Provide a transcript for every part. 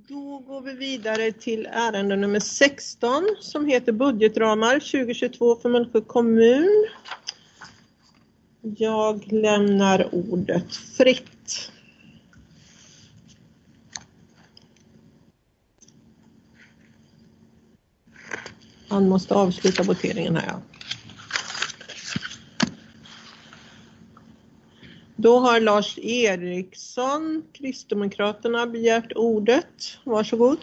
Då går vi vidare till ärende nummer 16 som heter budgetramar 2022 för Mullsjö kommun. Jag lämnar ordet fritt. Han måste avsluta voteringen här. Då har Lars Eriksson, Kristdemokraterna, begärt ordet. Varsågod.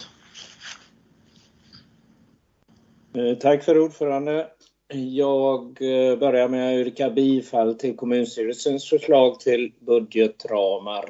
Tack för ordförande. Jag börjar med att yrka bifall till kommunstyrelsens förslag till budgetramar.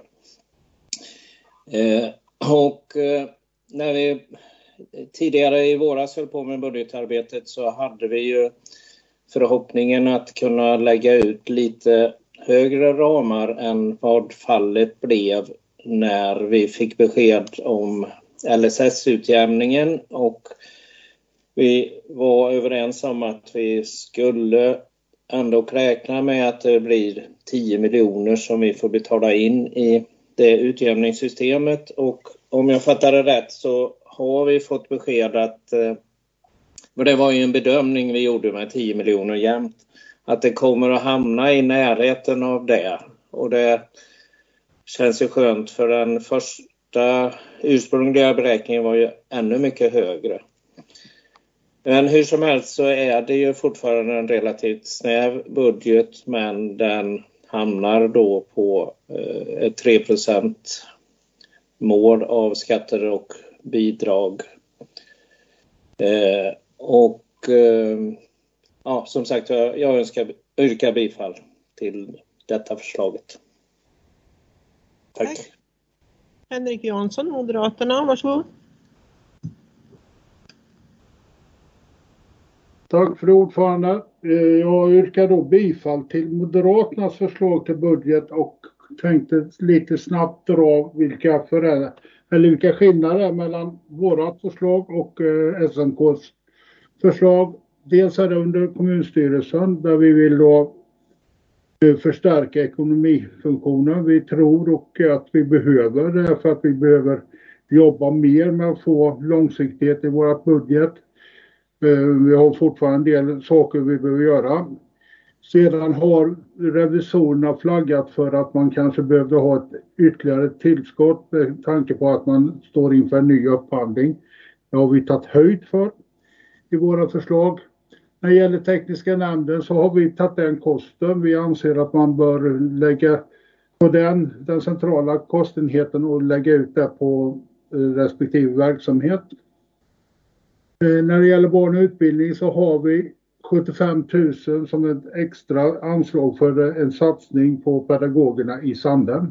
När vi tidigare i våras höll på med budgetarbetet så hade vi ju förhoppningen att kunna lägga ut lite högre ramar än vad fallet blev när vi fick besked om LSS-utjämningen, och vi var överens om att vi skulle ändå räkna med att det blir 10 miljoner som vi får betala in i det utjämningssystemet. Och om jag fattar det rätt så har vi fått besked att, och det var ju en bedömning vi gjorde med 10 miljoner jämnt, att det kommer att hamna i närheten av det. Och det känns ju skönt, för den första ursprungliga beräkningen var ju ännu mycket högre. Men hur som helst så är det ju fortfarande en relativt snäv budget, men den hamnar då på ett 3% mål av skatter och bidrag. Som sagt, jag yrka bifall till detta förslaget. Tack. Henrik Jansson, Moderaterna, varsågod. Tack för ordförande. Jag yrkar då bifall till Moderaternas förslag till budget och tänkte lite snabbt dra vilka skillnader är mellan vårat förslag och SMKs förslag. Dels är det under kommunstyrelsen där vi vill då förstärka ekonomifunktionen. Vi tror och att vi behöver det för att vi behöver jobba mer med att få långsiktighet i vårt budget. Vi har fortfarande en del saker vi behöver göra. Sedan har revisorerna flaggat för att man kanske behövde ha ett ytterligare tillskott med tanke på att man står inför en ny upphandling. Det har vi tagit höjd för i våra förslag. När det gäller tekniska nämnden så har vi tagit den kosten. Vi anser att man bör lägga på den centrala kostenheten och lägga ut det på respektive verksamhet. När det gäller barn och utbildning så har vi 75 000 som ett extra anslag för en satsning på pedagogerna i Sanden.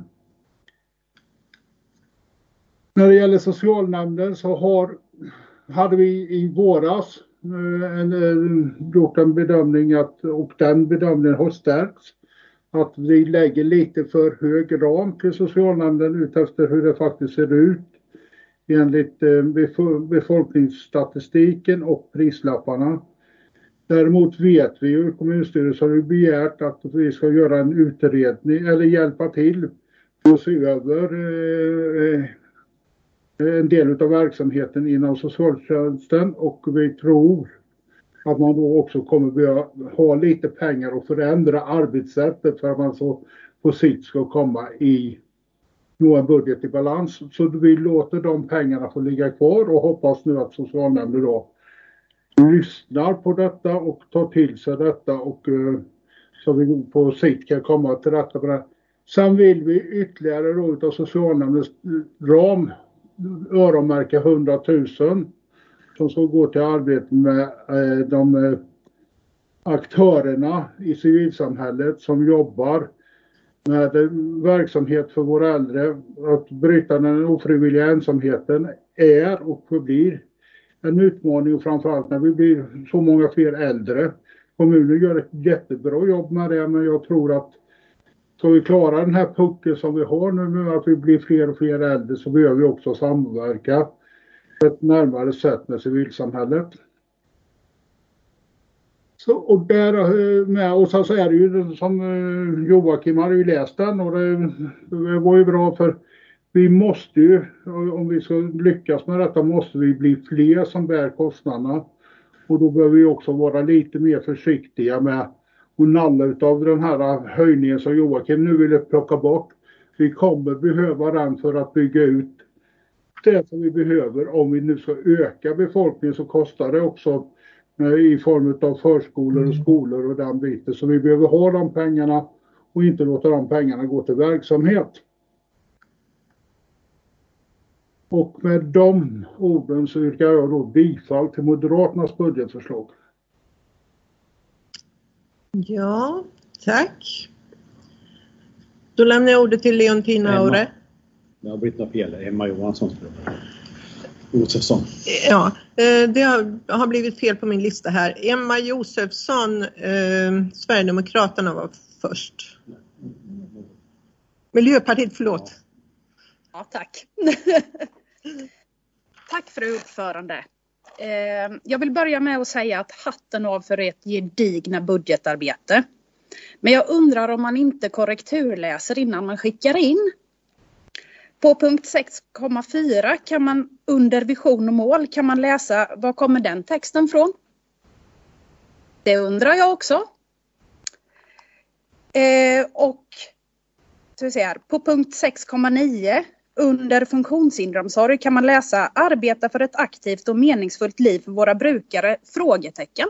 När det gäller socialnämnden så hade vi i våras gjort en bedömning och den bedömningen har stärkts. Att vi lägger lite för hög ram till socialnämnden utefter hur det faktiskt ser ut enligt befolkningsstatistiken och prislapparna. Däremot vet vi ju, kommunstyrelsen har begärt att vi ska göra en utredning eller hjälpa till och se över en del av verksamheten inom socialtjänsten, och vi tror att man då också kommer behöva ha lite pengar och förändra arbetssättet för att man så på sikt ska komma i en budget i balans. Så vi låter de pengarna få ligga kvar och hoppas nu att socialnämnden då lyssnar på detta och tar till sig detta, och så vi på sikt kan komma till rätta med det. Sen vill vi ytterligare då utav socialnämndens ram öronmärka 100 000 som ska gå till arbete med de aktörerna i civilsamhället som jobbar med verksamhet för våra äldre. Att bryta den ofrivilliga ensamheten är och förblir en utmaning, och framförallt när vi blir så många fler äldre. Kommunen gör ett jättebra jobb med det, men jag tror att ska vi klara den här pucken som vi har nu med att vi blir fler och fler äldre, så behöver vi också samverka på ett närmare sätt med civilsamhället. Så, och där med, och så är det ju som Joakim har ju läst den, och det var ju bra, för vi måste ju, om vi ska lyckas med detta, måste vi bli fler som bär kostnaderna. Och då behöver vi också vara lite mer försiktiga med att nalla utav den här höjningen som Joakim nu ville plocka bort. Vi kommer behöva den för att bygga ut det som vi behöver. Om vi nu ska öka befolkningen så kostar det också i form av förskolor och skolor och den biten. Så vi behöver ha de pengarna och inte låta de pengarna gå till verksamhet. Och med de orden så yrkar jag då bifall till Moderaternas budgetförslag. Ja, tack. Då lämnar jag ordet till Leontina Aure. Det har blivit något fel. Emma Johansson. Josefsson. Ja, det har blivit fel på min lista här. Emma Josefsson, Sverigedemokraterna var först. Miljöpartiet, förlåt. Ja, tack. Tack för ordförande. Jag vill börja med att säga att hatten av för ett gedigna budgetarbete. Men jag undrar om man inte korrekturläser innan man skickar in. På punkt 6,4 kan man under vision och mål kan man läsa var kommer den texten från? Det undrar jag också. Och så vi ser här, på punkt 6,9 under funktionshindersomsorg kan man läsa arbeta för ett aktivt och meningsfullt liv för våra brukare? Frågetecken.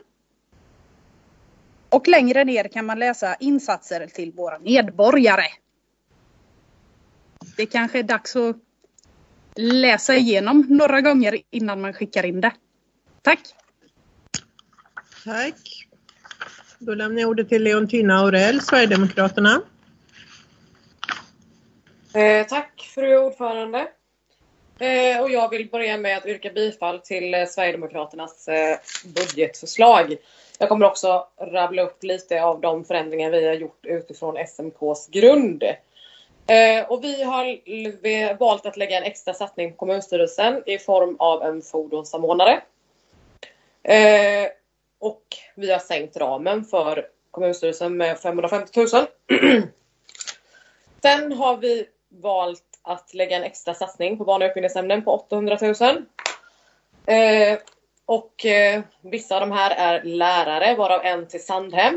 Och längre ner kan man läsa insatser till våra medborgare. Det kanske är dags att läsa igenom några gånger innan man skickar in det. Tack. Tack. Då lämnar jag ordet till Leontina Aurell, Sverigedemokraterna. Tack fru ordförande. Och jag vill börja med att yrka bifall till Sverigedemokraternas budgetförslag. Jag kommer också rabbla upp lite av de förändringar vi har gjort utifrån SMKs grund. Och vi har valt att lägga en extra satsning på kommunstyrelsen i form av en fordonssamordnare. Och vi har sänkt ramen för kommunstyrelsen med 550 000. Sen har vi valt att lägga en extra satsning på barn- och utbildningsämnen på 800 000. Och vissa av de här är lärare, varav en till Sandhem.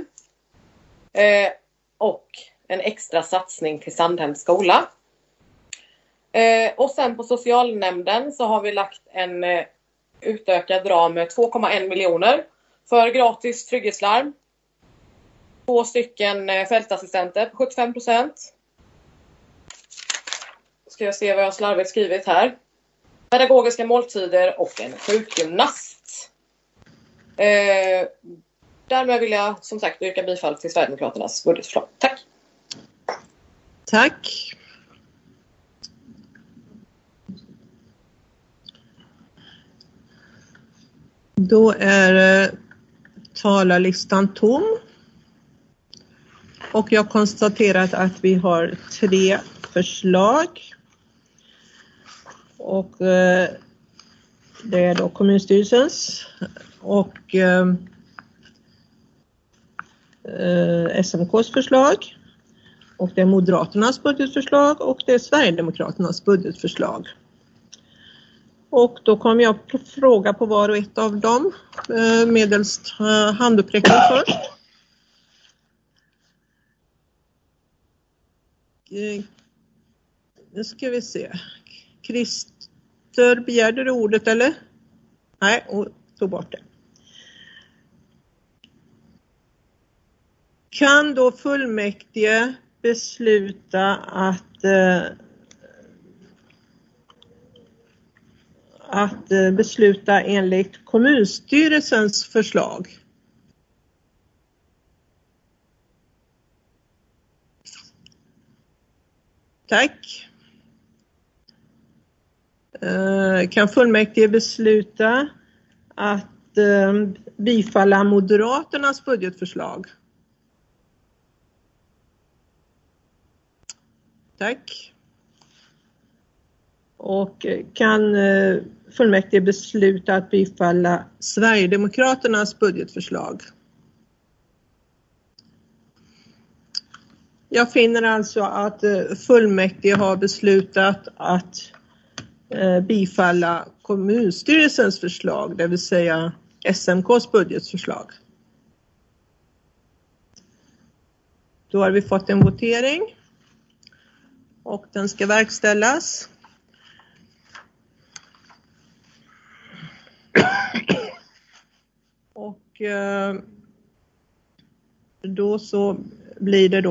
Och en extra satsning till Sandhems skola. Och sen på socialnämnden så har vi lagt en utökad ram med 2,1 miljoner för gratis trygghetslarm. 2 stycken fältassistenter på 75%. Ska jag se vad jag slarvigt skrivit här. Pedagogiska måltider och en sjukgymnast. Därmed vill jag som sagt yrka bifall till Sverigedemokraternas budgetförslag. Tack. Tack. Då är talarlistan tom. Och jag konstaterar att vi har 3 förslag. Och det är då kommunstyrelsens och SMKs förslag. Och det är Moderaternas budgetförslag och det är Sverigedemokraternas budgetförslag. Och då kommer jag att fråga på var och ett av dem. Medelst handuppräckning först. Nu ska vi se. Christer, begärde du ordet eller? Nej, och tog bort det. Kan då fullmäktige besluta att besluta enligt kommunstyrelsens förslag? Tack. Kan fullmäktige besluta att bifalla Moderaternas budgetförslag? Tack. Och kan fullmäktige besluta att bifalla Sverigedemokraternas budgetförslag? Jag finner alltså att fullmäktige har beslutat att bifalla kommunstyrelsens förslag, det vill säga SMKs budgetförslag. Då har vi fått en votering och den ska verkställas. Och då så blir det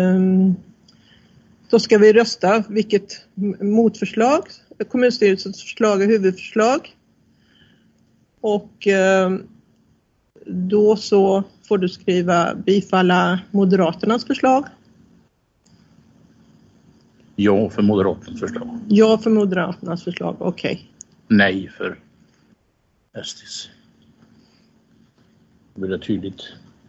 då ska vi rösta vilket motförslag, kommunstyrelsens förslag är huvudförslag. Och då så får du skriva bifalla Moderaternas förslag. Ja för Moderaternas förslag. Ja för Moderaternas förslag, okej. Nej för SDs. Det blir det tydligt.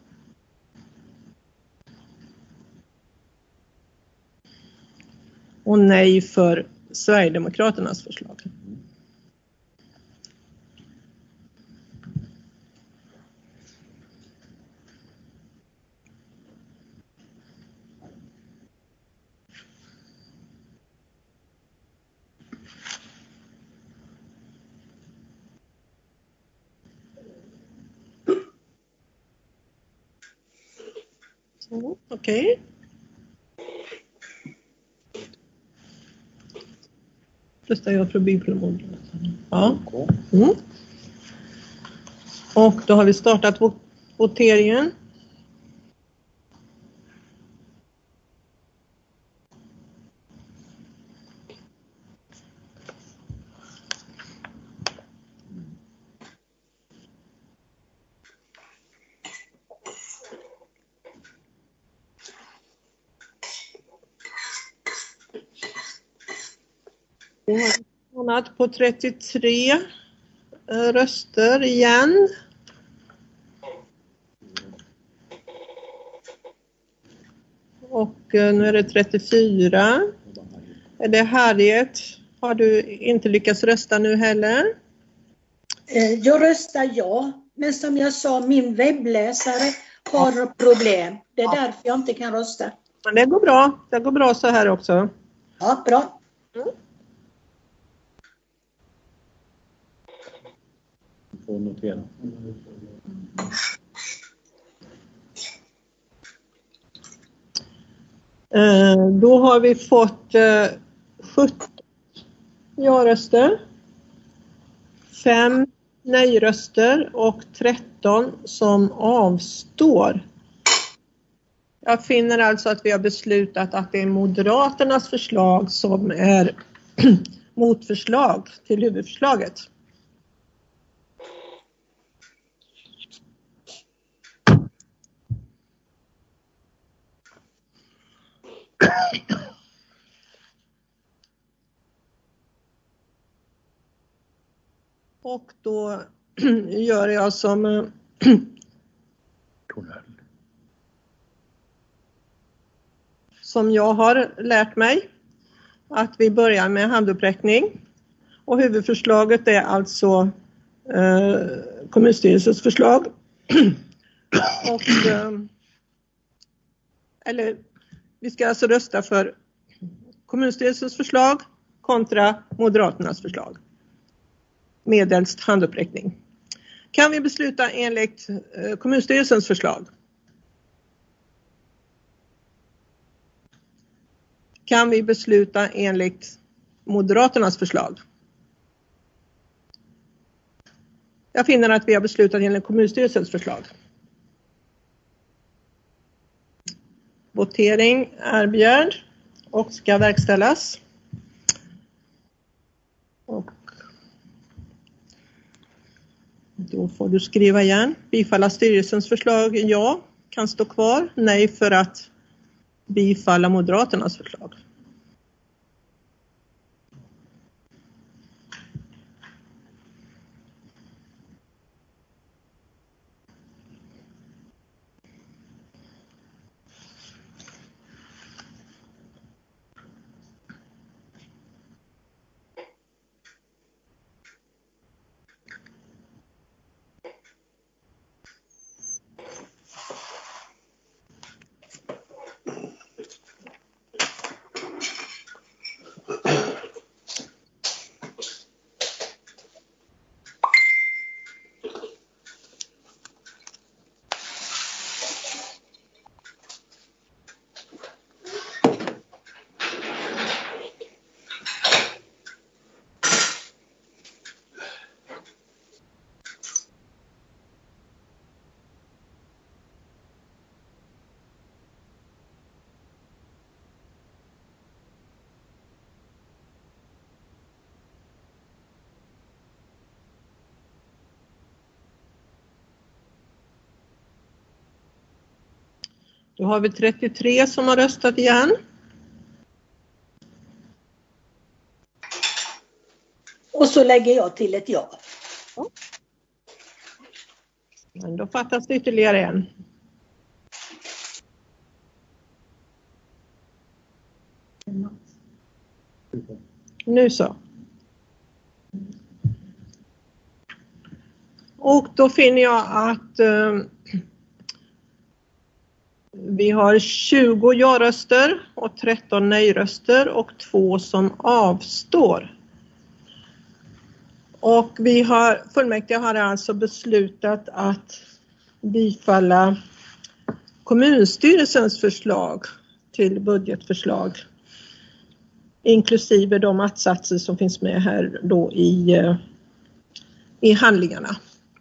Och nej för Sverigedemokraternas förslag. Okej. Röstar jag för bifall. Ja. Mm. Och då har vi startat voteringen. Månad på 33 röster igen. Och nu är det 34. Är det Harriet? Har du inte lyckats rösta nu heller? Jag röstar ja, men som jag sa, min webbläsare har problem. Det är därför jag inte kan rösta. Men det går bra. Det går bra så här också. Ja, bra. Mm. Får notera. Då har vi fått 17 ja-röster, 5 nej-röster och 13 som avstår. Jag finner alltså att vi har beslutat att det är Moderaternas förslag som är motförslag till huvudförslaget. Och då gör jag som jag har lärt mig, att vi börjar med handuppräckning. Och huvudförslaget är alltså kommunstyrelsens förslag. Och, eller vi ska alltså rösta för kommunstyrelsens förslag kontra Moderaternas förslag. Medelst handuppräckning. Kan vi besluta enligt kommunstyrelsens förslag? Kan vi besluta enligt Moderaternas förslag? Jag finner att vi har beslutat enligt kommunstyrelsens förslag. Votering är begärd och ska verkställas. Och då får du skriva igen. Bifalla styrelsens förslag, ja, kan stå kvar. Nej för att bifalla Moderaternas förslag. Då har vi 33 som har röstat igen. Och så lägger jag till ett ja. Men då fattas det ytterligare en. Nu så. Och då finner jag att vi har 20 ja-röster och 13 nej-röster och 2 som avstår. Och fullmäktige har alltså beslutat att bifalla kommunstyrelsens förslag till budgetförslag. Inklusive de attsatser som finns med här då i handlingarna.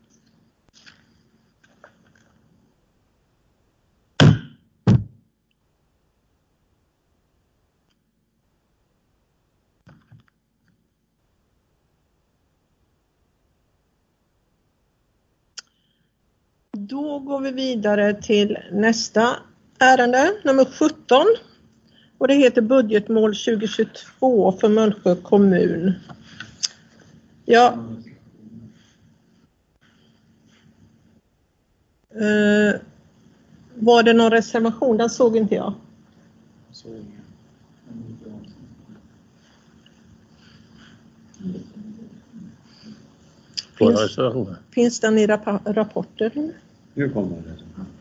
Då går vi vidare till nästa ärende, nummer 17. Och det heter budgetmål 2022 för Mullsjö kommun. Ja. Var det någon reservation? Den såg inte jag. Finns den i rapporter? Nu kommer det.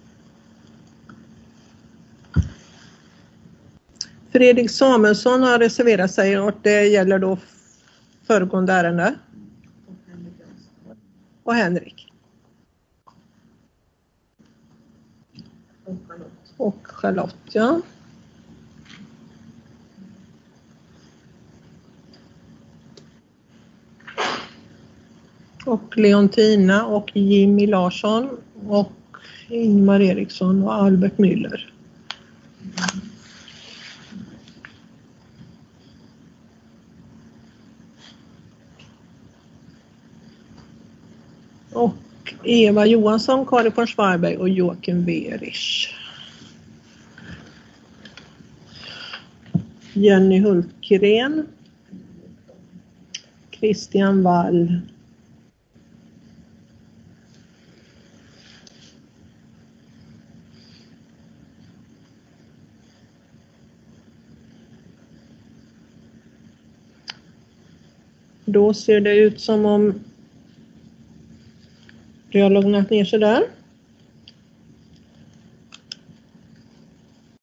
Fredrik Samuelsson har reserverat sig och det gäller då föregående ärende. Och Henrik. Och Charlotte, ja. Och Leontina och Jimmy Larsson och Ingmar Eriksson och Albert Müller. Och Eva Johansson, Karin von Schwarberg och Joakim Wehrich. Jenny Hultgren. Christian Wall. Då ser det ut som om det har lugnat ner sig där.